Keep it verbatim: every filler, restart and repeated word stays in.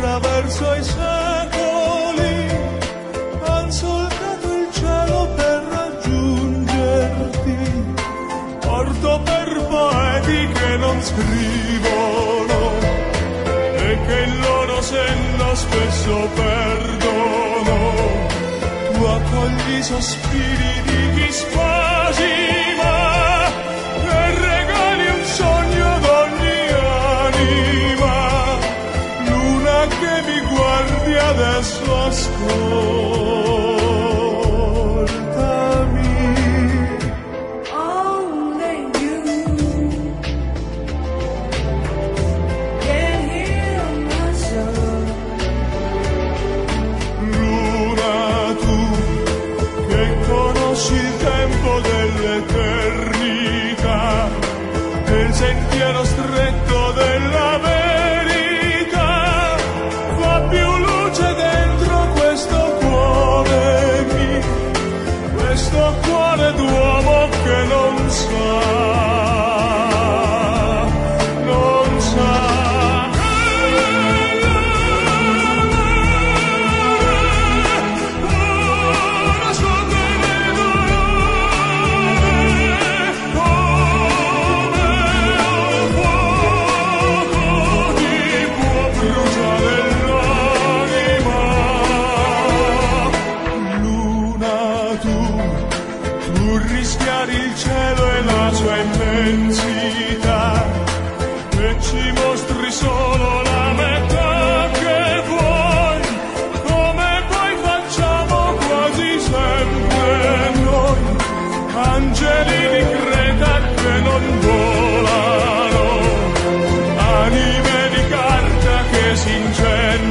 attraverso i secoli han solcato il cielo per raggiungerti. Porto per poeti che non scrivono e che il loro senno spesso perdono. Tu accogli i sospiri di chi spasima e regali un sogno ad ogni anima. Luna che mi guardi adesso, ascoltami. Only you can heal my soul. Luna, tu che conosci il tempo dell'eternità, nel sentiero stretto della verità, fa più luce dentro questo cuore mio, questo cuore d'uomo che non sa, non sa. Rischiari il cielo e la sua immensità e ci mostri solo la metà che vuoi, come poi facciamo quasi sempre noi, angeli di Creta che non volano, anime di carta che si incendiano.